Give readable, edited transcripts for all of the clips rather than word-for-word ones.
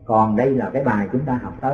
Còn đây là cái bài chúng ta học tới.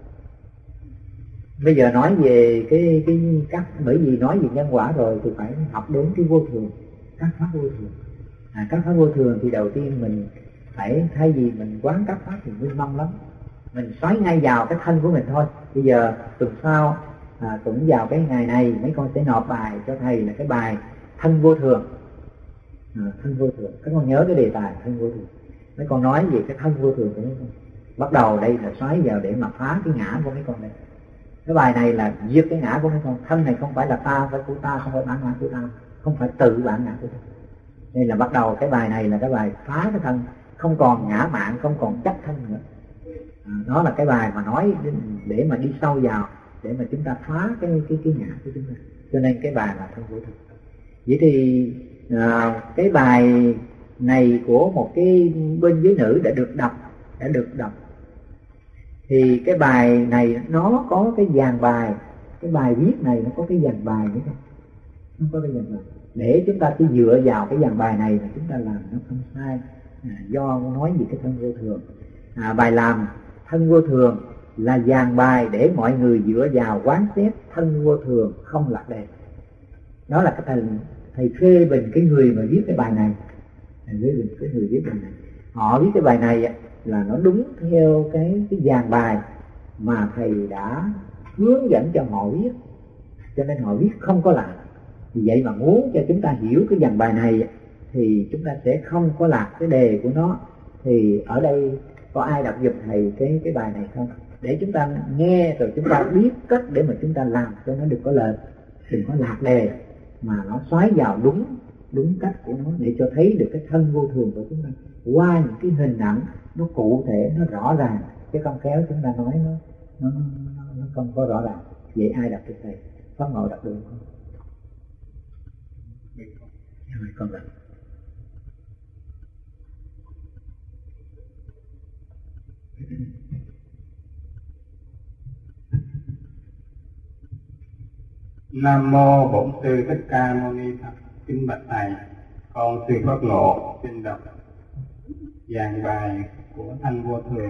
Bây giờ nói về cái các, bởi vì nói về nhân quả rồi thì phải học đến cái vô thường, các pháp vô thường. Các pháp vô thường thì đầu tiên mình phải, thay vì mình quán các pháp thì nguyên mong lắm, mình xoáy ngay vào cái thân của mình thôi. Bây giờ tuần sau, tuần vào cái ngày này mấy con sẽ nộp bài cho thầy là cái bài thân vô thường. Thân vô thường, các con nhớ cái đề tài thân vô thường. Mấy con nói về cái thân vô thường của mấy con. Bắt đầu đây là xoáy vào để mà phá cái ngã của mấy con đây. Cái bài này là diệt cái ngã của mấy con. Thân này không phải là ta, phải của ta, không phải bản ngã của ta, không phải tự bản ngã của ta. Đây là bắt đầu cái bài này là cái bài phá cái thân, không còn ngã mạn, không còn chấp thân nữa. Nó là cái bài mà nói để mà đi sâu vào, để mà chúng ta phá cái ngã của chúng ta. Cho nên cái bài là thân vô thường. Vậy thì cái bài này của một cái bên giới nữ đã được đọc. Thì cái bài này nó có cái dàn bài, cái bài viết này nó có cái dàn bài nữa không? Nó có cái dàn bài. Để chúng ta chỉ dựa vào cái dàn bài này mà chúng ta làm nó không sai. Do nói về cái thân vô thường. Bài làm thân vô thường là dàn bài để mọi người dựa vào quán xét thân vô thường không lạc đề. Đó là cái thầy phê bình cái người mà viết cái bài này. Thầy phê bình cái người viết bài này. Họ viết cái bài này là nó đúng theo cái dàn bài mà thầy đã hướng dẫn cho họ viết, cho nên họ viết không có lạc. Vì vậy mà muốn cho chúng ta hiểu cái dàn bài này thì chúng ta sẽ không có lạc cái đề của nó. Thì ở đây có ai đọc giùm thầy cái bài này không? Để chúng ta nghe rồi chúng ta biết cách để mà chúng ta làm cho nó được có lợi, đừng có lạc đề, mà nó xoáy vào đúng cách của nó để cho thấy được cái thân vô thường của chúng ta qua những cái hình ảnh nó cụ thể, nó rõ ràng, chứ không khéo chúng ta nói nó không có rõ ràng. Vậy ai đọc được thầy? Pháp Ngộ đọc được không? Rồi con đọc. Nam mô Bổn Sư Thích Ca Mâu Ni Phật. Kính bạch thầy, con sư Pháp Ngộ xin đọc dàn bài của thân vô thường.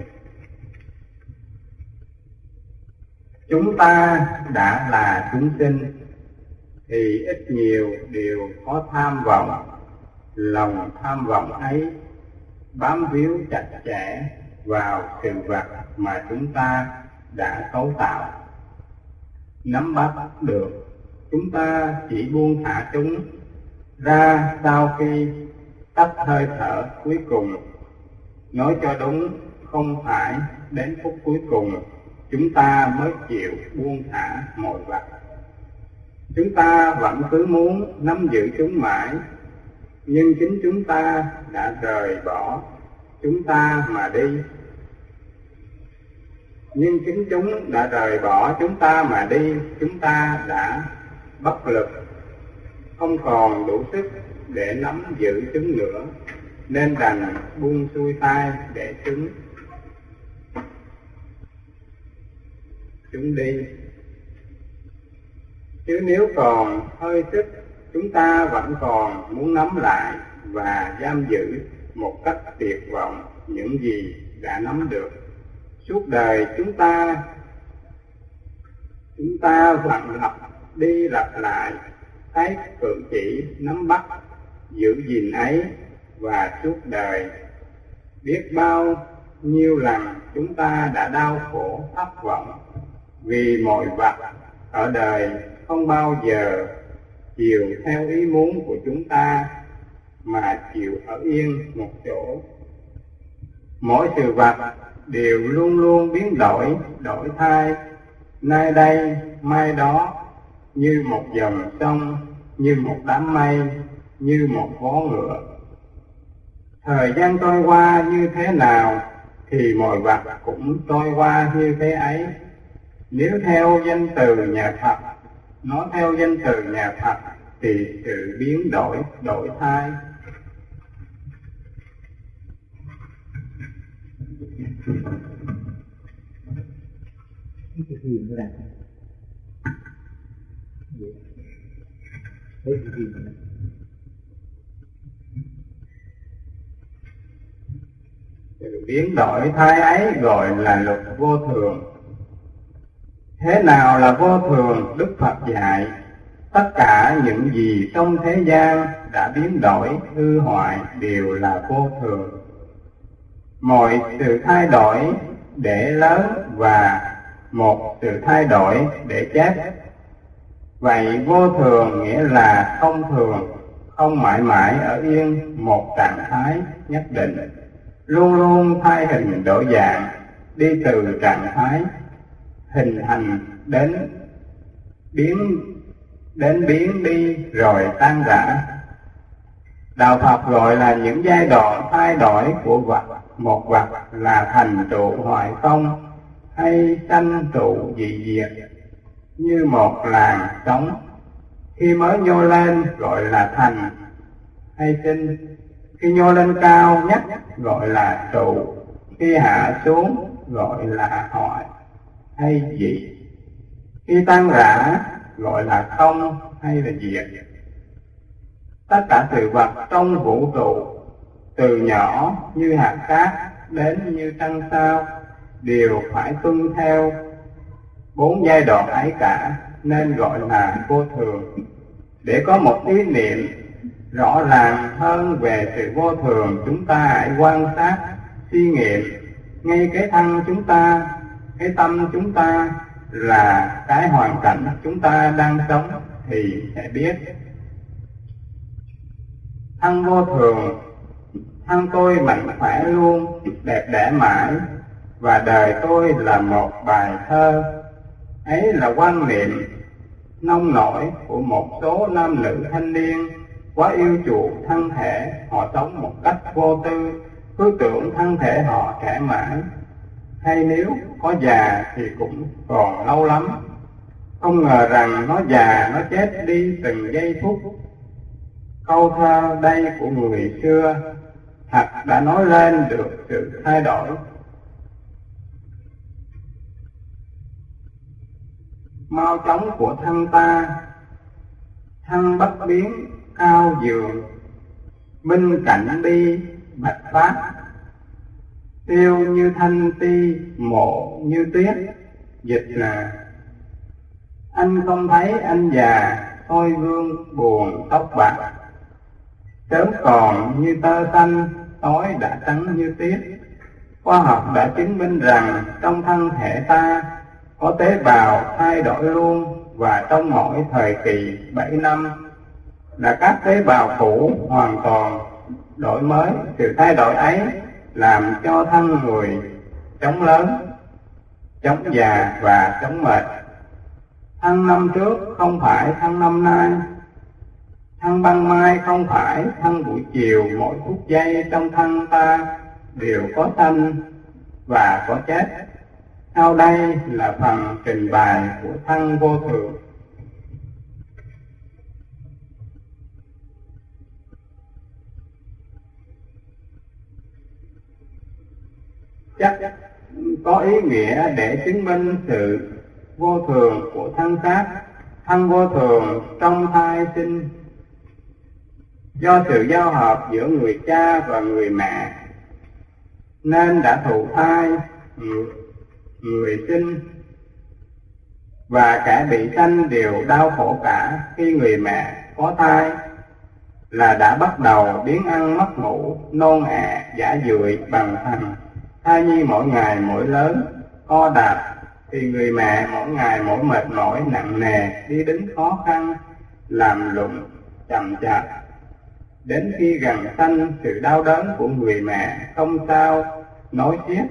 Chúng ta đã là chúng sinh thì ít nhiều đều có tham vọng. Lòng tham vọng ấy bám víu chặt chẽ vào sự vật mà chúng ta đã cấu tạo. Nắm bắt được, chúng ta chỉ buông thả chúng ra sau khi tắt hơi thở cuối cùng. Nói cho đúng, không phải đến phút cuối cùng chúng ta mới chịu buông thả mọi vật. Chúng ta vẫn cứ muốn nắm giữ chúng mãi, nhưng chính chúng ta đã rời bỏ chúng ta mà đi. Nhưng chính chúng đã rời bỏ chúng ta mà đi, chúng ta đã bất lực, không còn đủ sức để nắm giữ chúng nữa, nên đành buông xuôi tay để chúng đi. Chứ nếu còn hơi sức, chúng ta vẫn còn muốn nắm lại và giam giữ một cách tuyệt vọng những gì đã nắm được. Suốt đời chúng ta vẫn lặp đi lặp lại cái cử chỉ nắm bắt giữ gìn ấy, và suốt đời biết bao nhiêu lần chúng ta đã đau khổ thất vọng vì mọi vật ở đời không bao giờ chiều theo ý muốn của chúng ta mà chịu ở yên một chỗ. Mỗi sự vật đều luôn luôn biến đổi, đổi thay, nay đây mai đó, như một dòng sông, như một đám mây, như một vó ngựa. Thời gian trôi qua như thế nào thì mọi vật cũng trôi qua như thế ấy. Nếu theo danh từ nhà Phật, nói theo danh từ nhà Phật thì sự biến đổi, đổi thay. Cái gì nữa là cái gì nữa. Sự biến đổi thay ấy gọi là luật vô thường. Thế nào là vô thường? Đức Phật dạy tất cả những gì trong thế gian đã biến đổi hư hoại đều là vô thường. Mọi sự thay đổi để lớn và một sự thay đổi để chết. Vậy vô thường nghĩa là không thường, không mãi mãi ở yên một trạng thái nhất định, luôn luôn thay hình đổi dạng, đi từ trạng thái hình thành đến biến đi rồi tan rã. Đạo Phật gọi là những giai đoạn thay đổi của vật. Một vật là thành trụ hoại không hay sanh trụ dị diệt, như một làn sóng. Khi mới nhô lên gọi là thành hay sinh, khi nhô lên cao nhất gọi là trụ, khi hạ xuống gọi là hoại hay dị, khi tan rã gọi là không hay là diệt. Tất cả sự vật trong vũ trụ, từ nhỏ như hạt cát đến như trăng sao, đều phải tuân theo 4 giai đoạn ấy cả, nên gọi là vô thường. Để có một ý niệm rõ ràng hơn về sự vô thường, chúng ta hãy quan sát, suy nghiệm ngay cái thân chúng ta, cái tâm chúng ta, là cái hoàn cảnh chúng ta đang sống thì sẽ biết. Thân vô thường, thân tôi mạnh khỏe luôn, đẹp đẽ mãi, và đời tôi là một bài thơ. Ấy là quan niệm nông nổi của một số nam nữ thanh niên quá yêu chuộng thân thể. Họ sống một cách vô tư, cứ tưởng thân thể họ trẻ mãi, hay nếu có già thì cũng còn lâu lắm. Không ngờ rằng nó già, nó chết đi từng giây phút. Câu thơ đây của người xưa thật đã nói lên được sự thay đổi. Mau chóng của thân ta, thân bất biến cao dường, minh cảnh bi bạch phát, tiêu như thanh ti, mộ như tuyết. Dịch là anh không thấy anh già, soi gương buồn tóc bạc, sớm còn như tơ xanh, tối đã trắng như tuyết. Khoa học đã chứng minh rằng trong thân thể ta có tế bào thay đổi luôn, và trong mỗi thời kỳ 7 năm là các tế bào cũ hoàn toàn đổi mới. Sự thay đổi ấy làm cho thân người chống lớn, chống già và chống mệt. Thân năm trước không phải thân năm nay, thân ban mai không phải thân buổi chiều. Mỗi phút giây trong thân ta đều có sanh và có chết. Sau đây là phần trình bày của thân vô thường. Chắc có ý nghĩa để chứng minh sự vô thường của thân xác. Thân vô thường trong thai sinh do sự giao hợp giữa người cha và người mẹ, nên đã thụ thai người sinh và kẻ bị sanh đều đau khổ cả. Khi người mẹ có thai là đã bắt đầu biếng ăn mất ngủ, nôn ẹ, giả dưỡi bằng thần. Thai nhi mỗi ngày mỗi lớn, co đạp, thì người mẹ mỗi ngày mỗi mệt mỏi nặng nề, đi đứng khó khăn, làm lụng chậm chạp. Đến khi gần sanh, sự đau đớn của người mẹ không sao nói xiết.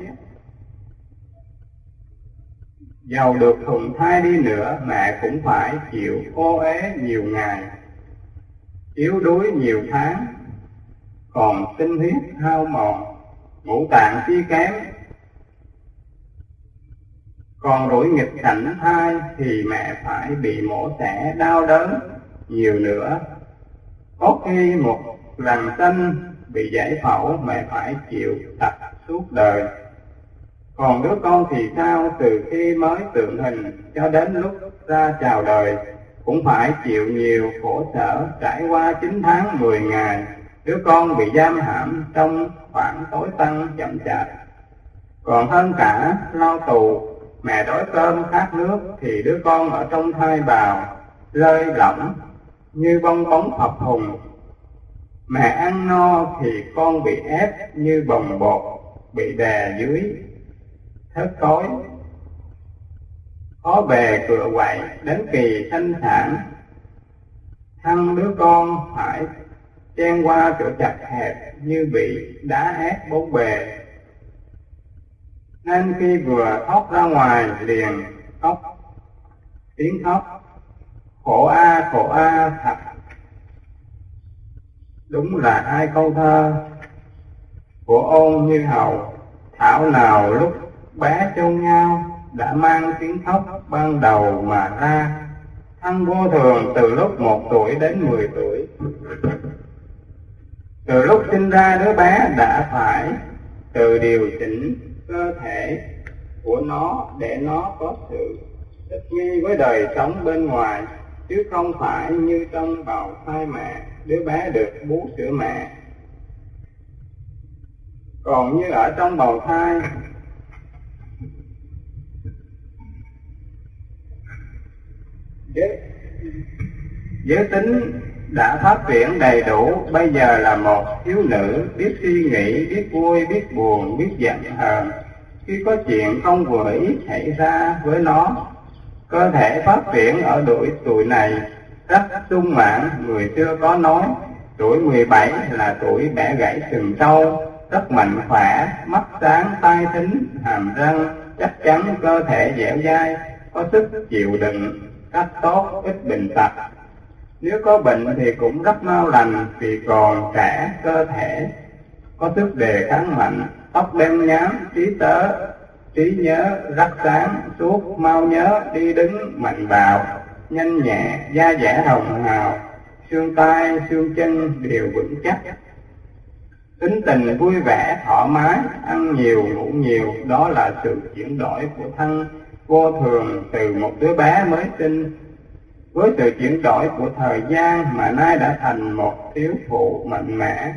Dầu được thùng thai đi nữa, mẹ cũng phải chịu ô uế nhiều ngày, yếu đuối nhiều tháng, còn tinh huyết hao mòn, ngũ tạng suy kém. Còn rủi nghịch cảnh thai thì mẹ phải bị mổ xẻ đau đớn nhiều nữa. Có khi một lần sanh bị giải phẫu, mẹ phải chịu tập suốt đời. Còn đứa con thì sao? Từ khi mới tượng hình cho đến lúc ra chào đời cũng phải chịu nhiều khổ sở. Trải qua 9 tháng 10 ngày, đứa con bị giam hãm trong khoảng tối tăm chậm chạp, Còn hơn cả lao tù, mẹ đói cơm khát nước thì đứa con ở trong thai bào lơi lỏng như bong bóng phập hùng. Mẹ ăn no thì con bị ép như bồng bột bị đè dưới thớt cối. Khó bề cựa quậy đến kỳ sanh sản, thăng đứa con phải chen qua chỗ chặt hẹp như bị đá ép bốn bề. Nên khi vừa thoát ra ngoài liền khóc, tiếng khóc khổ a thật. Đúng là hai câu thơ của Ôn Như Hầu, thảo nào lúc bé chôn nhau đã mang tiếng khóc ban đầu mà ra. Thăng vô thường từ lúc 1 tuổi đến 10 tuổi. Từ lúc sinh ra đứa bé đã phải tự điều chỉnh cơ thể của nó để nó có sự thích nghi với đời sống bên ngoài, chứ không phải như trong bào thai mẹ, đứa bé được bú sữa mẹ. Còn như ở trong bào thai, giới tính đã phát triển đầy đủ, bây giờ là một thiếu nữ biết suy nghĩ, biết vui, biết buồn, biết giận hờn. Khi có chuyện không vừa ý xảy ra với nó, cơ thể phát triển ở độ tuổi này rất sung mãn. Người xưa có nói tuổi 17 là tuổi bẻ gãy sừng trâu, rất mạnh khỏe, mắt sáng, tai thính, hàm răng chắc chắn, cơ thể dẻo dai, có sức chịu đựng rất tốt, ít bệnh tật. Nếu có bệnh thì cũng rất mau lành vì còn trẻ, cơ thể có sức đề kháng mạnh, tóc đen nhám, trí nhớ rất sáng suốt, mau nhớ, đi đứng mạnh bạo, nhanh nhẹ, da dẻ hồng hào, xương tay, xương chân đều vững chắc. Tính tình vui vẻ, thoải mái, ăn nhiều, ngủ nhiều, đó là sự chuyển đổi của thân vô thường từ một đứa bé mới sinh. Với sự chuyển đổi của thời gian mà nay đã thành một thiếu phụ mạnh mẽ.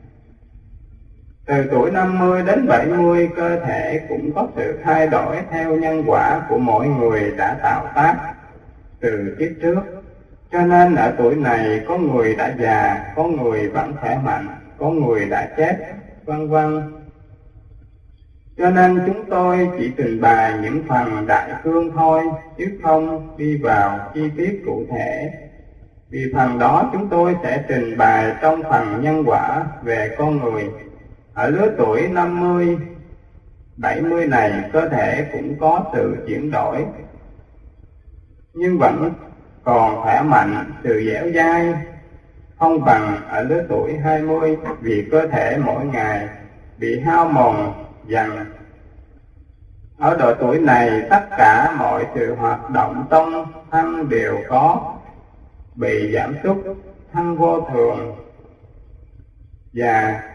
Từ tuổi 50 đến 70, cơ thể cũng có sự thay đổi theo nhân quả của mỗi người đã tạo tác từ kiếp trước. Cho nên ở tuổi này có người đã già, có người vẫn khỏe mạnh, có người đã chết, vân vân. Cho nên chúng tôi chỉ trình bày những phần đại cương thôi, chứ không đi vào chi tiết cụ thể. Vì phần đó chúng tôi sẽ trình bày trong phần nhân quả về con người. Ở lứa tuổi 50, 70 này, cơ thể cũng có sự chuyển đổi, nhưng vẫn còn khỏe mạnh, sự dẻo dai không bằng ở lứa tuổi 20, vì cơ thể mỗi ngày bị hao mòn dần. Ở độ tuổi này, tất cả mọi sự hoạt động trong thân đều có bị giảm sút, thân vô thường. Và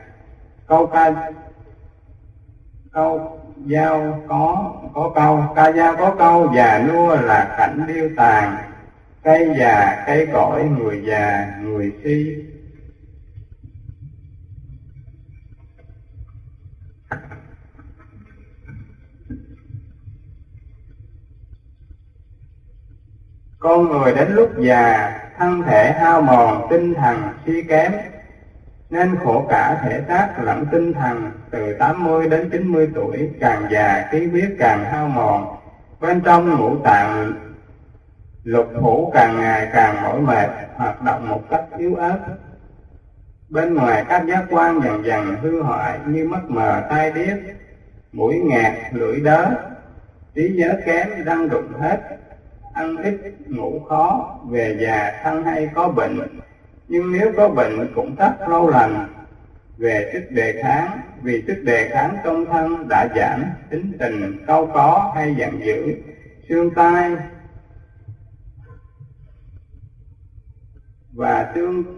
ca dao có câu già nua là cảnh điêu tàn, cây già cây cõi, người già người si. Con người đến lúc già, thân thể hao mòn, tinh thần suy kém, nên khổ cả thể xác lẫn tinh thần. Từ 80 đến 90 tuổi, càng già khí huyết càng hao mòn, bên trong ngũ tạng lục phủ càng ngày càng mỏi mệt, hoạt động một cách yếu ớt. Bên ngoài các giác quan dần dần hư hoại như mắt mờ, tai điếc, mũi nghẹt, lưỡi đớ, trí nhớ kém, răng rụng hết, ăn ít, ngủ khó. Về già thân hay có bệnh, nhưng nếu có bệnh cũng rất lâu lành. Về sức đề kháng, vì sức đề kháng trong thân đã giảm, tính tình cau có hay giận dữ, xương tai và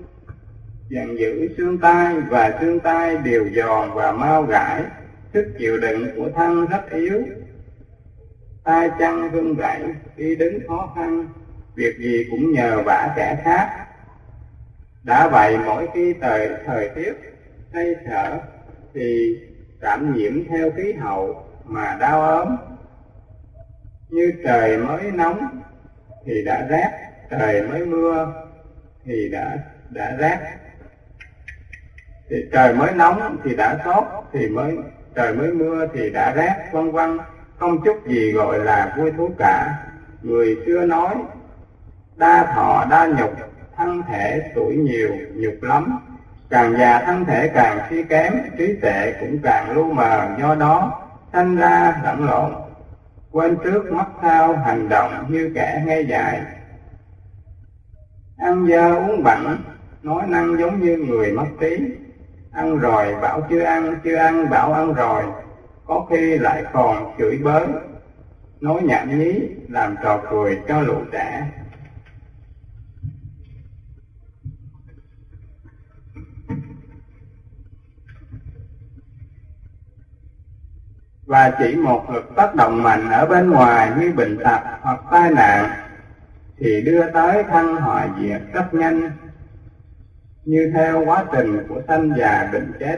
xương tai đều giòn và mau gãi. Sức chịu đựng của thân rất yếu, tay chân run rẩy, đi đứng khó khăn, việc gì cũng nhờ vả kẻ khác. Đã vậy, mỗi khi thời tiết hay thở thì cảm nhiễm theo khí hậu, mà đau ốm. Như trời mới nóng thì đã rét, trời mới mưa thì đã rét. Thì trời mới nóng thì đã sốt, trời mới mưa thì đã rét, vân vân. Không chút gì gọi là vui thú cả. Người xưa nói đa thọ đa nhục, thân thể tuổi nhiều nhục lắm. Càng già thân thể càng suy kém, trí tuệ cũng càng lu mờ, do đó sanh ra lẫn lộn, quên trước mất sau, hành động như kẻ ngây dại. Ăn dơ uống bặn, nói năng giống như người mất trí. Ăn rồi bảo chưa ăn, chưa ăn bảo ăn rồi, có khi lại còn chửi bới, nói nhảm nhí, làm trò cười cho lũ trẻ. Và chỉ một lực tác động mạnh ở bên ngoài như bệnh tật hoặc tai nạn thì đưa tới thân họa diệt rất nhanh, như theo quá trình của sanh già bệnh chết.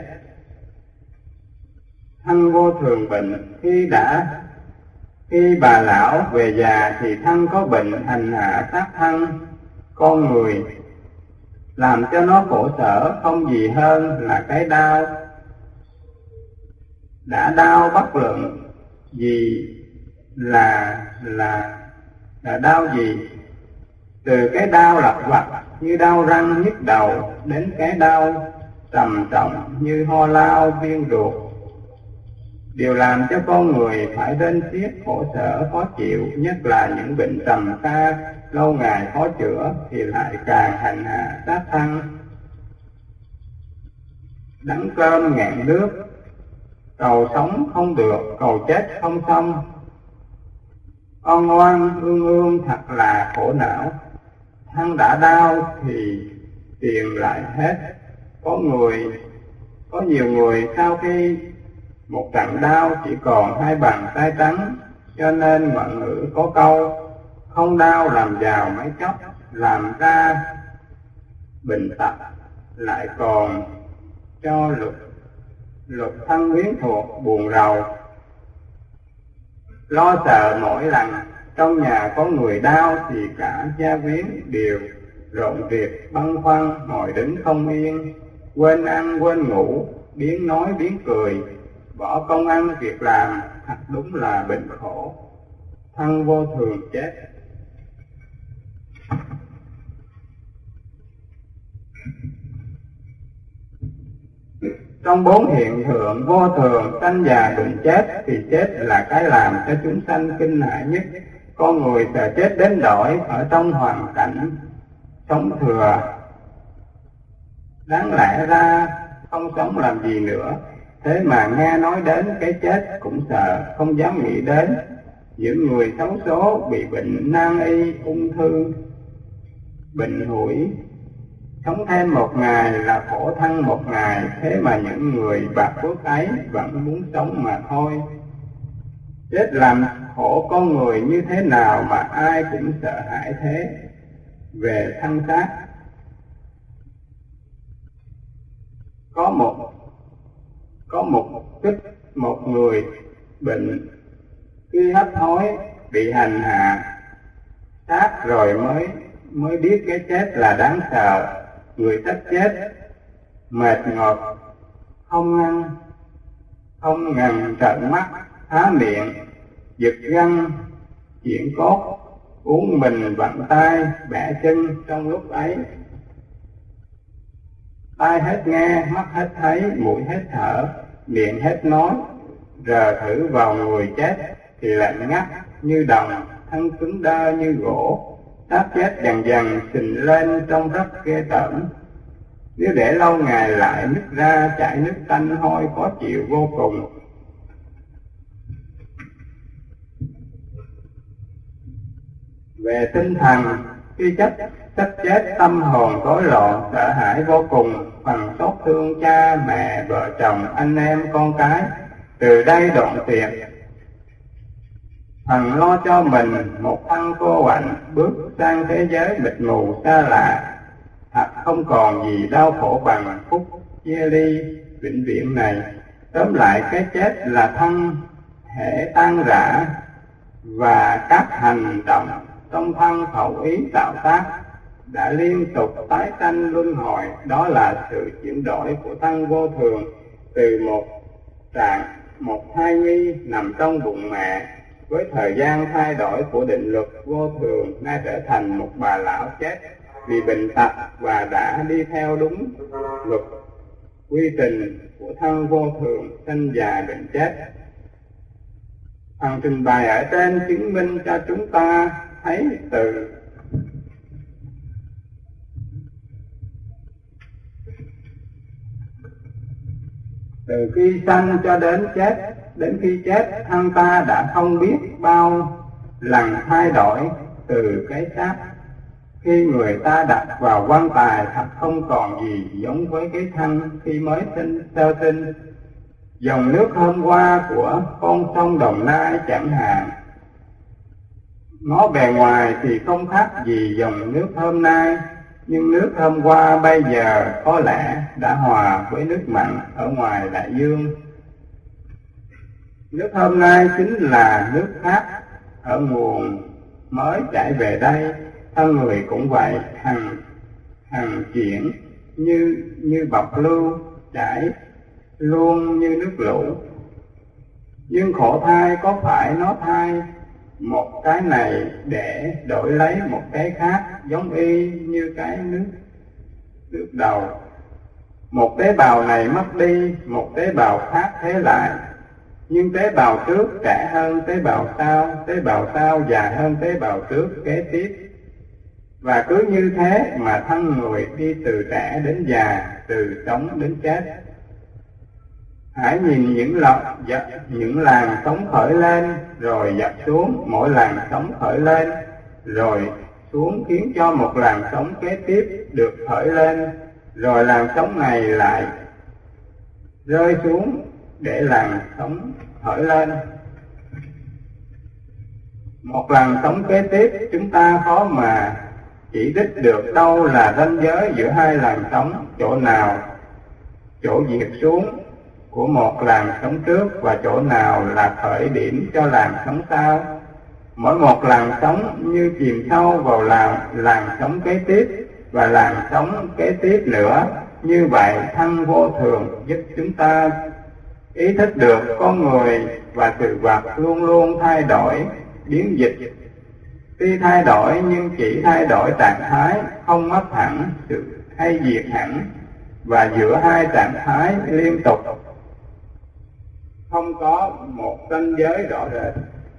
Thân vô thường bệnh, khi bà lão về già thì thân có bệnh hành hạ sát thân con người, làm cho nó khổ sở không gì hơn là cái đau. Đã đau bất luận gì là đau gì, từ cái đau lặt vặt như đau răng nhức đầu đến cái đau trầm trọng như ho lao viêm ruột, điều làm cho con người phải đến xiết khổ sở khó chịu. Nhất là những bệnh trầm kha lâu ngày khó chữa thì lại càng hành hạ sát thân. Đắng cơm ngạn nước, cầu sống không được, cầu chết không xong. Oan oan ương ương thật là khổ não. Thân đã đau thì tiền lại hết. Có nhiều người sau khi một trận đau chỉ còn 2 bàn tay trắng, cho nên mọi ngữ có câu không đau làm giàu mấy chốc, làm ra bệnh tật lại còn cho lục thân quyến thuộc buồn rầu. Lo sợ mỗi lần trong nhà có người đau thì cả gia quyến đều rộn việc băn khoăn, ngồi đứng không yên, quên ăn quên ngủ, biến nói biến cười, bỏ công ăn việc làm, thật đúng là bệnh khổ, thân vô thường chết. Trong 4 hiện tượng vô thường, sanh già bệnh chết, thì chết là cái làm cho chúng sanh kinh hãi nhất. Con người sợ chết đến đổi ở trong hoàn cảnh sống thừa, đáng lẽ ra không sống làm gì nữa, thế mà nghe nói đến cái chết cũng sợ, không dám nghĩ đến. Những người xấu số bị bệnh nan y, ung thư, bệnh hủi, sống thêm 1 ngày là khổ thân 1 ngày, thế mà những người bạc phước ấy vẫn muốn sống mà thôi. Chết làm khổ con người như thế nào mà ai cũng sợ hãi thế. Về thân xác, có một người bệnh khi hấp hối bị hành hạ sát rồi mới biết cái chết là đáng sợ. Người sắp chết mệt ngọt, không ngần trợn mắt, há miệng, giật gân, chuyển cốt, uống mình vặn tay, bẻ chân. Trong lúc ấy tai hết nghe, mắt hết thấy, mũi hết thở, miệng hết nói. Rờ thử vào người chết thì lạnh ngắt như đồng, thân cứng đơ như gỗ. Xác chết dần dần xình lên trông rất ghê tởm. Nếu để lâu ngày lại nứt ra chảy nước tanh hôi khó chịu vô cùng. Về tinh thần, khi sắp chết tâm hồn rối loạn, sợ hãi vô cùng, phần xót thương cha mẹ, vợ chồng, anh em, con cái từ đây đoạn tuyệt. Phần lo cho mình một thân cô quạnh, bước sang thế giới mịt mù xa lạ, thật không còn gì đau khổ bằng phút chia ly vĩnh viễn này. Tóm lại cái chết là thân thể tan rã, và các hành động trong thân khẩu ý tạo tác đã liên tục tái sanh luân hồi. Đó là sự chuyển đổi của thân vô thường, từ một thai nhi nằm trong bụng mẹ với thời gian thay đổi của định luật vô thường, nay trở thành một bà lão chết vì bệnh tật và đã đi theo đúng luật quy trình của thân vô thường, sinh già bệnh chết. Phần trình bày ở trên chứng minh cho chúng ta thấy từ khi sanh cho đến chết, đến khi chết, thân ta đã không biết bao lần thay đổi từ cái xác. Khi người ta đặt vào quan tài, thật không còn gì giống với cái thân khi mới sơ sinh. Dòng nước hôm qua của con sông Đồng Nai chẳng hạn, nó bề ngoài thì không khác gì dòng nước hôm nay, nhưng nước hôm qua bây giờ có lẽ đã hòa với nước mặn ở ngoài đại dương. Nước hôm nay chính là nước khác ở nguồn mới chảy về đây. Thân người cũng vậy, hằng chuyển như bọc lưu chảy luôn như nước lũ. Nhưng khổ thai có phải nó thai một cái này để đổi lấy một cái khác, giống y như cái nước đầu. Một tế bào này mất đi, một tế bào khác thế lại. Nhưng tế bào trước trẻ hơn tế bào sau già hơn tế bào trước kế tiếp. Và cứ như thế mà thân người đi từ trẻ đến già, từ sống đến chết. Hãy nhìn những làn sóng khởi lên rồi dập xuống, mỗi làn sóng khởi lên rồi xuống khiến cho một làn sóng kế tiếp được khởi lên, rồi làn sóng này lại rơi xuống để làn sóng khởi lên. Một làn sóng kế tiếp chúng ta khó mà chỉ đích được đâu là ranh giới giữa hai làn sóng, chỗ nào chỗ diệt xuống của một làn sóng trước và chỗ nào là khởi điểm cho làn sóng sau. Mỗi một làn sóng như chìm sâu vào làn sóng kế tiếp và làn sóng kế tiếp nữa. Như vậy thân vô thường giúp chúng ta ý thức được con người và sự vật luôn luôn thay đổi, biến dịch. Tuy thay đổi nhưng chỉ thay đổi trạng thái, không mất hẳn sự hay diệt hẳn, và giữa hai trạng thái liên tục không có một ranh giới rõ rệt.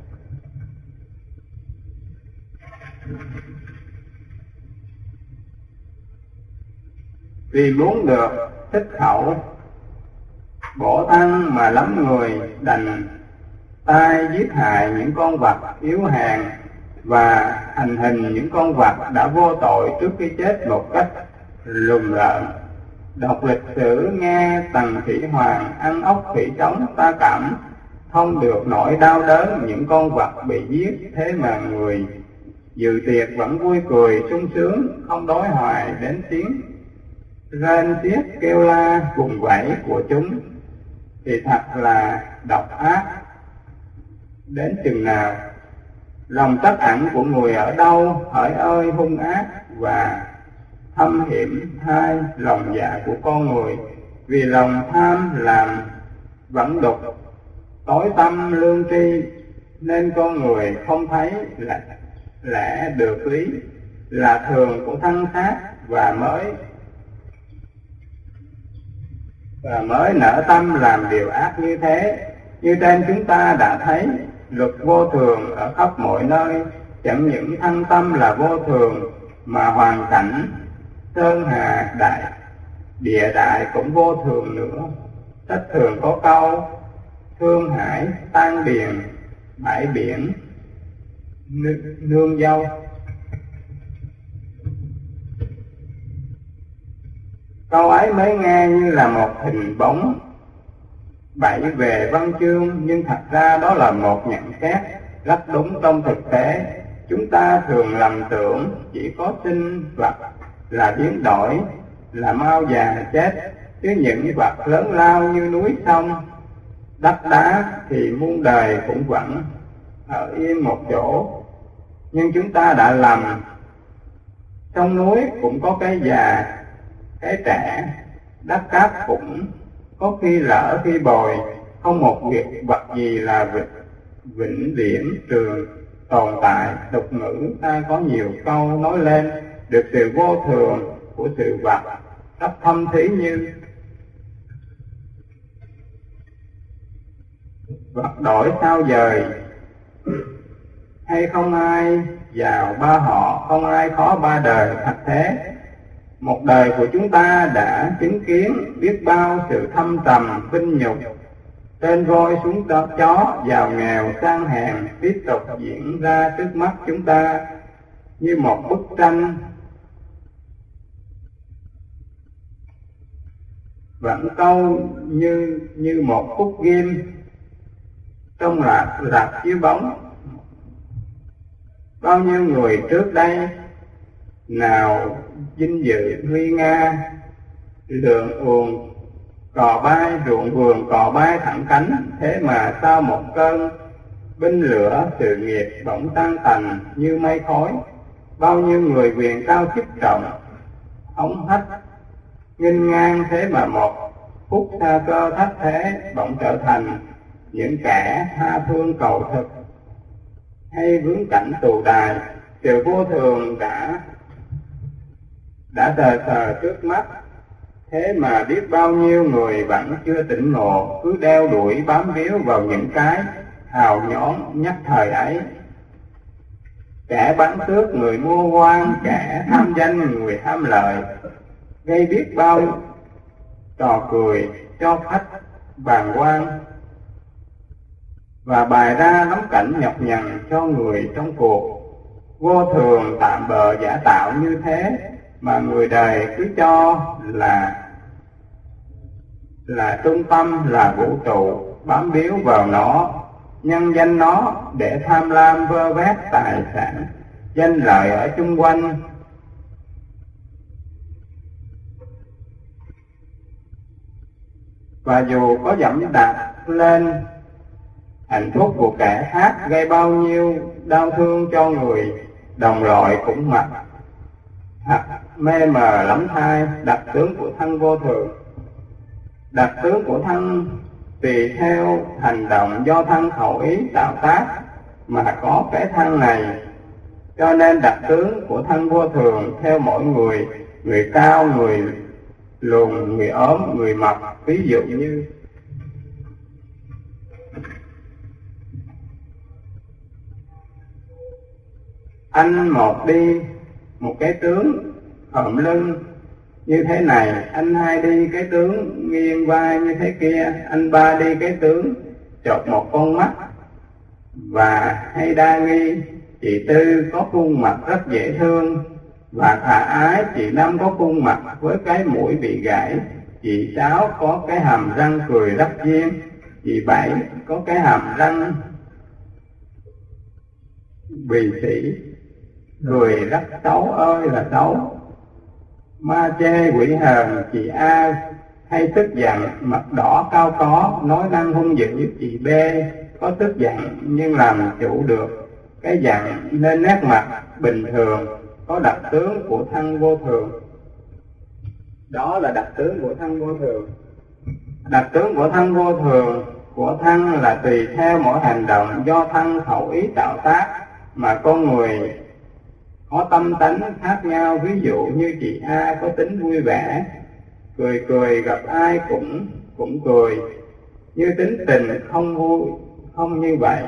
Vì muốn được thích khẩu bổ thân mà lắm người đành tay giết hại những con vật yếu hèn và hành hình những con vật đã vô tội trước khi chết một cách lùng lợn. Đọc lịch sử nghe Tần Thủy Hoàng ăn ốc thủy trống, ta cảm không được nỗi đau đớn những con vật bị giết. Thế mà người dự tiệc vẫn vui cười sung sướng, không đối hoài đến tiếng rên xiết kêu la vùng vẫy của chúng. Thì thật là độc ác đến chừng nào. Lòng trắc ẩn của người ở đâu, hỡi ơi hung ác và thâm hiểm hai lòng dạ của con người. Vì lòng tham làm vẫn đục tối tâm lương tri, nên con người không thấy lẽ được lý là thường của thân xác, và mới nở tâm làm điều ác như thế. Như trên chúng ta đã thấy, luật vô thường ở khắp mọi nơi. Chẳng những thân tâm là vô thường, mà hoàn cảnh sơn hà địa đại cũng vô thường nữa. Sách thường có câu: thương hải tan điền, bãi biển nương dâu. Câu ấy mới nghe như là một hình bóng bậy về văn chương, nhưng thật ra đó là một nhận xét rất đúng trong thực tế. Chúng ta thường lầm tưởng chỉ có sinh vật là biến đổi, là mau già chết, chứ những vật lớn lao như núi sông Đất đá thì muôn đời cũng vẫn ở yên một chỗ, nhưng chúng ta đã lầm. Trong núi cũng có cái già, cái trẻ, đất cát cũng có khi lỡ khi bồi, không một việc vật gì là vĩnh viễn trường tồn tại. Tục ngữ ta có nhiều câu nói lên được sự vô thường của sự vật rất thâm thí, như vật đổi sao dời, hay không ai giàu ba họ, không ai khó ba đời. Thật thế, một đời của chúng ta đã chứng kiến biết bao sự thâm trầm vinh nhục, tên voi xuống đó chó, giàu nghèo sang hèn tiếp tục diễn ra trước mắt chúng ta như một bức tranh vẫn câu như một khúc ghim trong rạp chiếu bóng. Bao nhiêu người trước đây nào vinh dự huy nga, lượng uồn cò bay, ruộng vườn cò bay thẳng cánh, thế mà sau một cơn binh lửa sự nghiệp bỗng tan tành như mây khói. Bao nhiêu người quyền cao chức trọng hống hách nghênh ngang, thế mà một phút xa cơ thất thế bỗng trở thành những kẻ tha phương cầu thực hay vướng cảnh tù đài. Sự vô thường đã sờ trước mắt, thế mà biết bao nhiêu người vẫn chưa tỉnh ngộ, cứ đeo đuổi bám víu vào những cái hào nhoáng nhất thời ấy. Kẻ bắn tước người mua quan, kẻ tham danh người tham lợi, gây biết bao trò cười cho khách bàng quan, và bày ra lắm cảnh nhọc nhằn cho người trong cuộc. Vô thường tạm bợ giả tạo như thế mà người đời cứ cho là trung tâm, là vũ trụ, bám víu vào nó, nhân danh nó để tham lam vơ vét tài sản danh lợi ở chung quanh. Và dù có dẫm đạp lên hạnh phúc của kẻ khác, gây bao nhiêu đau thương cho người đồng loại cũng mặc mê mờ lắm thai. Đặc tướng của thân vô thường, đặc tướng của thân tùy theo hành động do thân khẩu ý tạo tác mà có cái thân này. Cho nên đặc tướng của thân vô thường theo mỗi người, người cao, người lùn, người ốm, người mập. Ví dụ như anh một đi một cái tướng khom lưng như thế này, anh hai đi cái tướng nghiêng vai như thế kia, anh ba đi cái tướng chột một con mắt. Và hay đa nghi, chị Tư có khuôn mặt rất dễ thương và khả ái, chị Năm có khuôn mặt với cái mũi bị gãy, chị Sáu có cái hàm răng cười rất duyên, chị Bảy có cái hàm răng bì xỉ, cười rất xấu ơi là xấu. Ma chê quỷ hờn, chị A hay tức giận, mặt đỏ cao có, nói năng hung dữ. Chị B có tức giận nhưng làm chủ được cái giận nên nét mặt bình thường, có đặc tướng của thân vô thường. Đó là đặc tướng của thân vô thường. Đặc tướng của thân vô thường của thân là tùy theo mỗi hành động do thân khẩu ý tạo tác mà con người có tâm tánh khác nhau. Ví dụ như chị A có tính vui vẻ, cười cười, gặp ai cũng cười, như tính tình không vui không như vậy.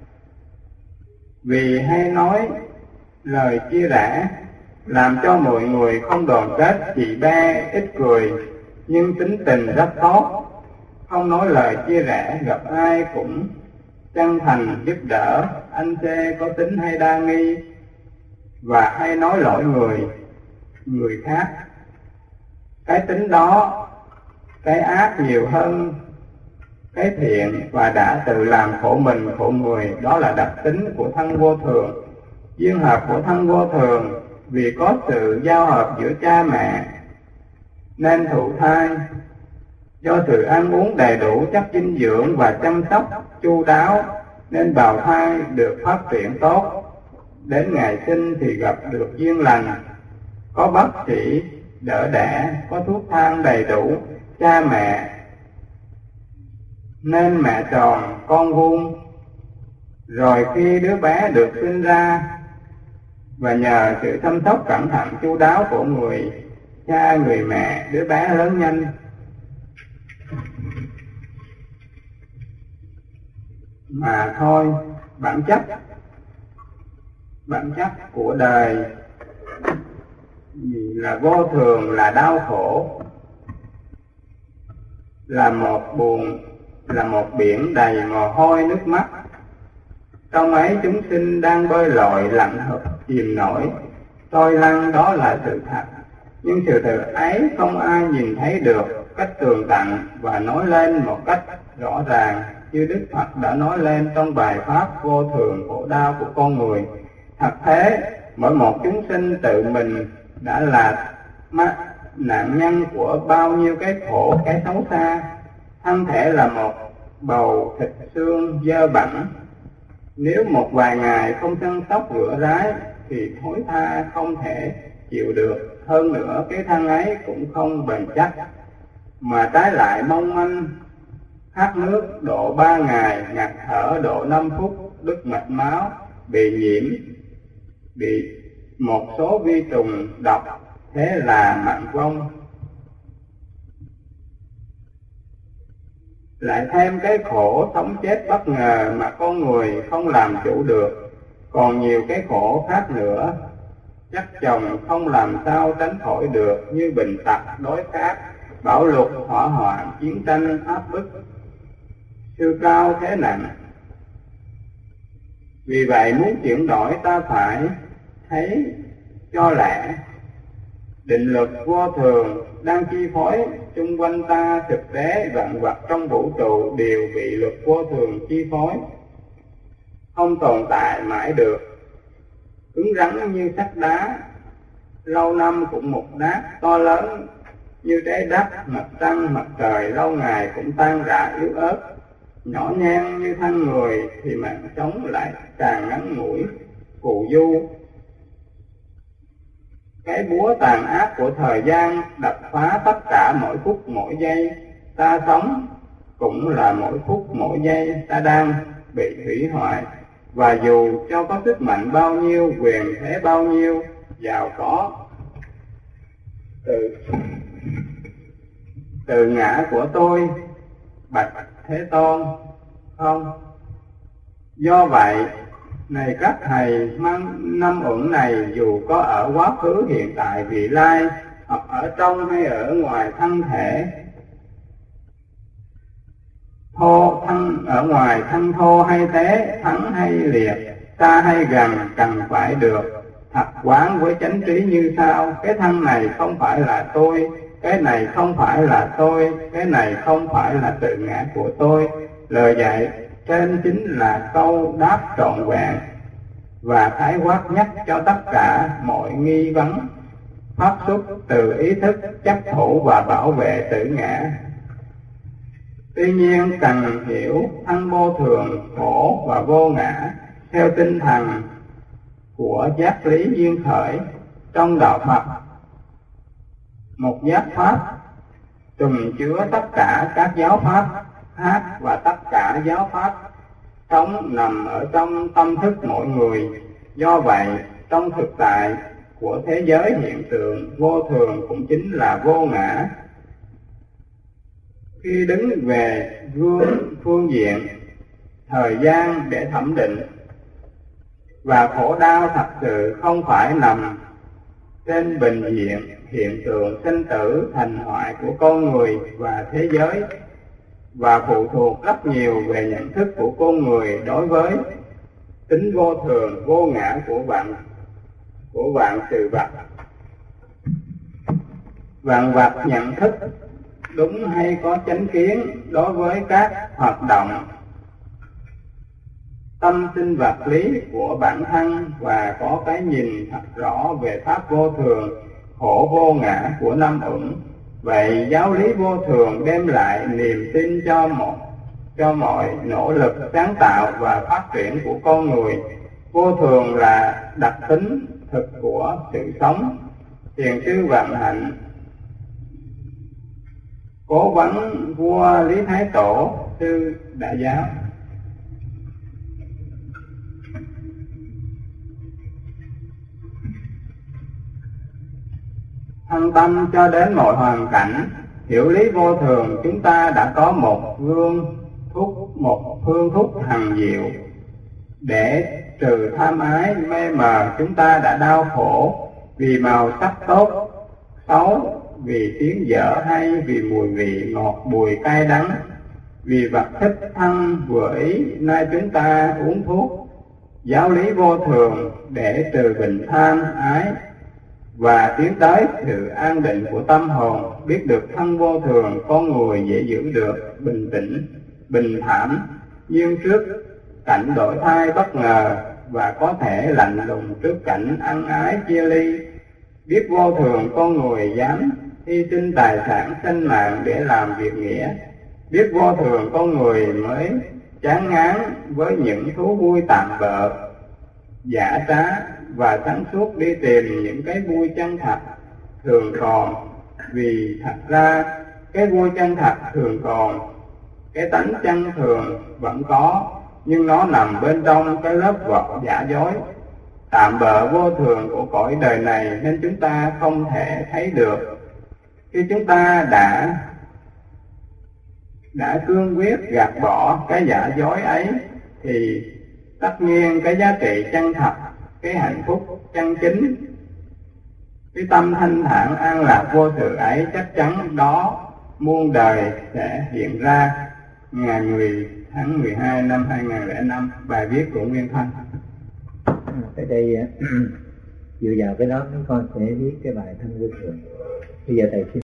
Vì hay nói lời chia rẽ làm cho mọi người không đoàn kết. Chị B ít cười nhưng tính tình rất tốt, không nói lời chia rẽ, gặp ai cũng chân thành giúp đỡ. Anh C có tính hay đa nghi và hay nói lỗi người khác. Cái tính đó, cái ác nhiều hơn cái thiện và đã tự làm khổ mình khổ người. Đó là đặc tính của thân vô thường. Duyên hợp của thân vô thường vì có sự giao hợp giữa cha mẹ nên thụ thai, Do sự ăn uống đầy đủ chất dinh dưỡng và chăm sóc chu đáo nên bào thai được phát triển tốt. Đến ngày sinh thì gặp được duyên lành, có bác sĩ đỡ đẻ, có thuốc thang đầy đủ, cha mẹ nên mẹ tròn con vuông. Rồi khi đứa bé được sinh ra, và nhờ sự chăm sóc cẩn thận chu đáo của người cha người mẹ, đứa bé lớn nhanh. Mà thôi, bản chất của đời là vô thường, là đau khổ, là một biển đầy mồ hôi nước mắt. Trong ấy chúng sinh đang bơi lội lặn hợp chìm nổi trôi lăn, đó là sự thật. Nhưng sự thật ấy không ai nhìn thấy được cách tường tận và nói lên một cách rõ ràng như Đức Phật đã nói lên trong bài pháp vô thường khổ đau của con người. Thật thế, mỗi một chúng sinh tự mình đã là nạn nhân của bao nhiêu cái khổ, cái xấu xa. Thân thể là một bầu thịt xương dơ bẩn, nếu một vài ngày không chăm sóc rửa ráy thì thối tha không thể chịu được. Hơn nữa cái thân ấy cũng không bền chắc, mà trái lại mong manh. Khát nước độ 3 ngày, ngạt thở độ 5 phút, đứt mạch máu, bị một số vi trùng độc, thế là mạng vong. Lại thêm cái khổ sống chết bất ngờ mà con người không làm chủ được. Còn nhiều cái khổ khác nữa, chắc chồng không làm sao tránh khỏi được, như bệnh tật, đói khát, bão lụt, hỏa hoạn, chiến tranh, áp bức, siêu cao thế nặng. Vì vậy muốn chuyển đổi ta phải thấy cho lẽ định luật vô thường đang chi phối chung quanh ta. Thực tế vạn vật trong vũ trụ đều bị luật vô thường chi phối, không tồn tại mãi được. Cứng rắn như sắt đá, lâu năm cũng mục nát. To lớn như trái đất, mặt trăng, mặt trời, lâu ngày cũng tan rã yếu ớt. Nhỏ nhen như thân người thì mạng sống lại càng ngắn ngủi, phù du. Cái búa tàn ác của thời gian đập phá tất cả mỗi phút mỗi giây. Ta sống cũng là mỗi phút mỗi giây ta đang bị hủy hoại. Và dù cho có sức mạnh bao nhiêu, quyền thế bao nhiêu, giàu có, từ ngã của tôi, bạch Thế Tôn, không. Do vậy, này các thầy, năm uẩn này dù có ở quá khứ, hiện tại, vị lai, hoặc ở trong hay ở ngoài thân thể, ở ngoài thân thô hay tế, thắng hay liệt, xa hay gần, cần phải được thật quán với chánh trí như sau. Cái thân này không phải là tôi, cái này không phải là tôi, cái này không phải là tự ngã của tôi. Lời dạy trên chính là câu đáp trọn vẹn và khái quát nhất cho tất cả mọi nghi vấn phát xuất từ ý thức chấp thủ và bảo vệ tự ngã. Tuy nhiên cần hiểu thân vô thường, khổ và vô ngã theo tinh thần của giác lý duyên khởi. Trong đạo Phật, một giác pháp trùm chứa tất cả các giáo pháp khác, và tất cả giáo pháp sống nằm ở trong tâm thức mỗi người. Do vậy, trong thực tại của thế giới hiện tượng, vô thường cũng chính là vô ngã. Khi đứng về phương diện thời gian để thẩm định, và khổ đau thật sự không phải nằm trên bình diện hiện tượng sinh tử thành hoại của con người và thế giới, và phụ thuộc rất nhiều về nhận thức của con người đối với tính vô thường, vô ngã của vạn sự vật. Vạn vật nhận thức đúng hay có chánh kiến đối với các hoạt động tâm sinh vật lý của bản thân, và có cái nhìn thật rõ về pháp vô thường, khổ vô ngã của năm uẩn. Vậy giáo lý vô thường đem lại niềm tin cho mọi nỗ lực sáng tạo và phát triển của con người. Vô thường là đặc tính thực của sự sống. Thiền sư Vạn Hạnh cố vấn vua Lý Thái Tổ, sư Đại Giáo. Thân tâm cho đến mọi hoàn cảnh, hiểu lý vô thường, chúng ta đã có một phương thuốc hằng diệu để trừ tham ái mê mờ. Chúng ta đã đau khổ vì màu sắc tốt xấu, vì tiếng dở hay, vì mùi vị ngọt bùi cay đắng, vì vật thích thân vừa ý. Nay chúng ta uống thuốc giáo lý vô thường để trừ bệnh tham ái và tiến tới sự an định của tâm hồn. Biết được thân vô thường, con người dễ giữ được bình tĩnh, bình thản, nhưng trước cảnh đổi thay bất ngờ, và có thể lạnh lùng trước cảnh ân ái chia ly. Biết vô thường, con người dám hy sinh tài sản sinh mạng để làm việc nghĩa. Biết vô thường, con người mới chán ngán với những thú vui tạm bợ, giả trá, và sáng suốt đi tìm những cái vui chân thật thường còn. Vì thật ra cái vui chân thật thường còn, cái tánh chân thường vẫn có, nhưng nó nằm bên trong cái lớp vỏ giả dối tạm bợ vô thường của cõi đời này, nên chúng ta không thể thấy được. Khi chúng ta đã cương quyết gạt bỏ cái giả dối ấy, thì tất nhiên cái giá trị chân thật, cái hạnh phúc chân chính, cái tâm thanh thản an lạc vô sự ấy chắc chắn đó muôn đời sẽ hiện ra. Ngày 10 tháng 12 năm 2005, bài viết của Nguyên Thanh. Tới đây dựa vào cái đó chúng con sẽ viết cái bài thân vô thường. Bây giờ thầy xin